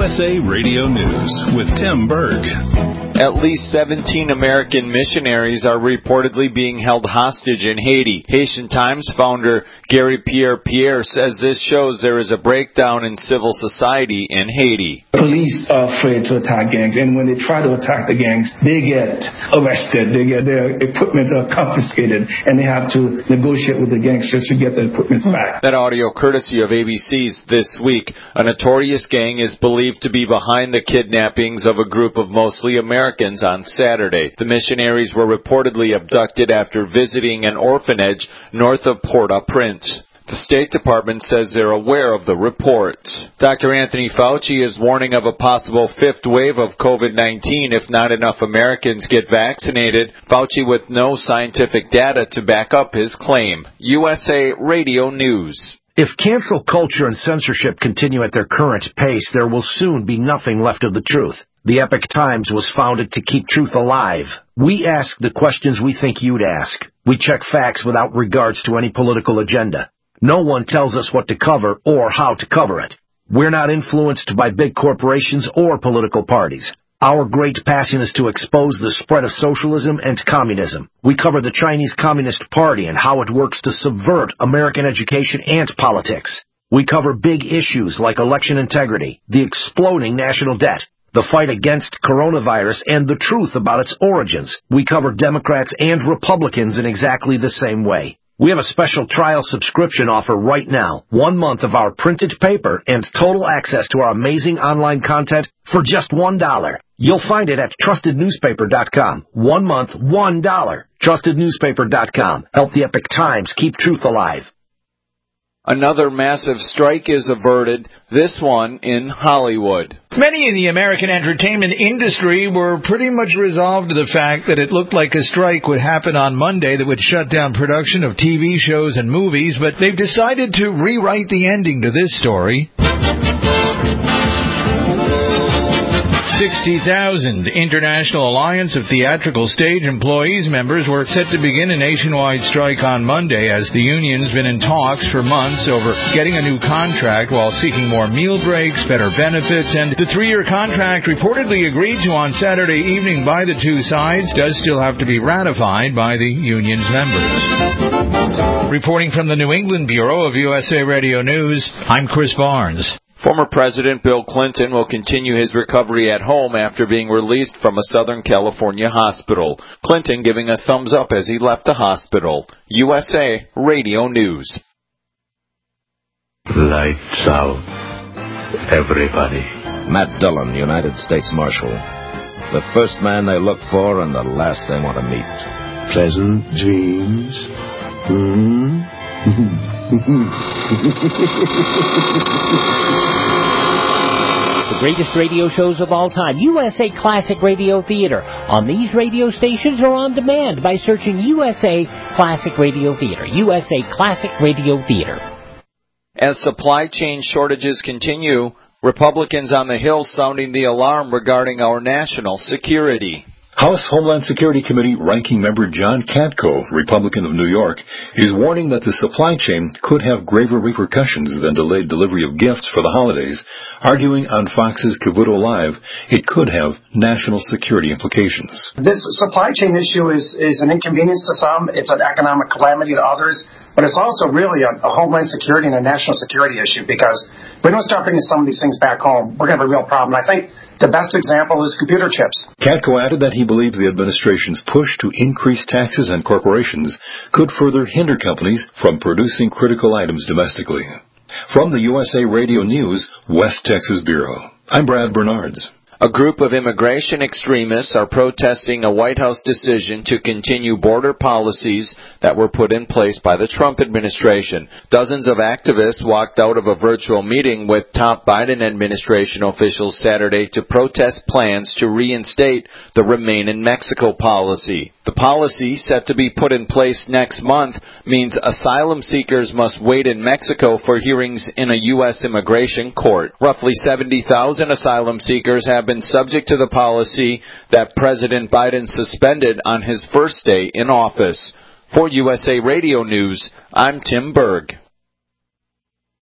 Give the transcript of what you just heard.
USA Radio News with Tim Berg. At least 17 American missionaries are reportedly being held hostage in Haiti. Haitian Times founder Gary Pierre says this shows there is a breakdown in civil society in Haiti. Police are afraid to attack gangs, and when they try to attack the gangs, they get arrested. Their equipment are confiscated, and they have to negotiate with the gangsters to get the equipment back. That audio courtesy of ABC's This Week. A notorious gang is believed to be behind the kidnappings of a group of mostly Americans on Saturday. The missionaries were reportedly abducted after visiting an orphanage north of Port-au-Prince. The State Department says they're aware of the reports. Dr. Anthony Fauci is warning of a possible fifth wave of COVID-19 if not enough Americans get vaccinated. Fauci with no scientific data to back up his claim. USA Radio News. If cancel culture and censorship continue at their current pace, there will soon be nothing left of the truth. The Epoch Times was founded to keep truth alive. We ask the questions we think you'd ask. We check facts without regards to any political agenda. No one tells us what to cover or how to cover it. We're not influenced by big corporations or political parties. Our great passion is to expose the spread of socialism and communism. We cover the Chinese Communist Party and how it works to subvert American education and politics. We cover big issues like election integrity, the exploding national debt, the fight against coronavirus, and the truth about its origins. We cover Democrats and Republicans in exactly the same way. We have a special trial subscription offer right now. 1 month of our printed paper and total access to our amazing online content for just $1. You'll find it at trustednewspaper.com. 1 month, $1. Trustednewspaper.com. Help the Epoch Times keep truth alive. Another massive strike is averted, this one in Hollywood. Many in the American entertainment industry were pretty much resolved to the fact that it looked like a strike would happen on Monday that would shut down production of TV shows and movies, but they've decided to rewrite the ending to this story. 60,000 International Alliance of Theatrical Stage Employees members were set to begin a nationwide strike on Monday as the union's been in talks for months over getting a new contract while seeking more meal breaks, better benefits, and the 3-year contract reportedly agreed to on Saturday evening by the two sides does still have to be ratified by the union's members. Reporting from the New England Bureau of USA Radio News, I'm Chris Barnes. Former President Bill Clinton will continue his recovery at home after being released from a Southern California hospital. Clinton giving a thumbs up as he left the hospital. USA Radio News. Lights out, everybody. Matt Dillon, United States Marshal. The first man they look for and the last they want to meet. Pleasant dreams. The greatest radio shows of all time, USA Classic Radio Theater, on these radio stations or on demand by searching USA Classic Radio Theater. USA Classic Radio Theater. As supply chain shortages continue, Republicans on the Hill sounding the alarm regarding our national security. House Homeland Security Committee Ranking Member John Katko, Republican of New York, is warning that the supply chain could have graver repercussions than delayed delivery of gifts for the holidays, arguing on Fox's Cavuto Live it could have national security implications. This supply chain issue is an inconvenience to some, it's an economic calamity to others, but it's also really a Homeland Security and a national security issue because if we don't start bringing some of these things back home, we're going to have a real problem. I think the best example is computer chips. Katko added that he believes the administration's push to increase taxes on corporations could further hinder companies from producing critical items domestically. From the USA Radio News, West Texas Bureau, I'm Brad Bernards. A group of immigration extremists are protesting a White House decision to continue border policies that were put in place by the Trump administration. Dozens of activists walked out of a virtual meeting with top Biden administration officials Saturday to protest plans to reinstate the Remain in Mexico policy. The policy, set to be put in place next month, means asylum seekers must wait in Mexico for hearings in a U.S. immigration court. Roughly 70,000 asylum seekers have been subject to the policy that President Biden suspended on his first day in office. For USA Radio News, I'm Tim Berg.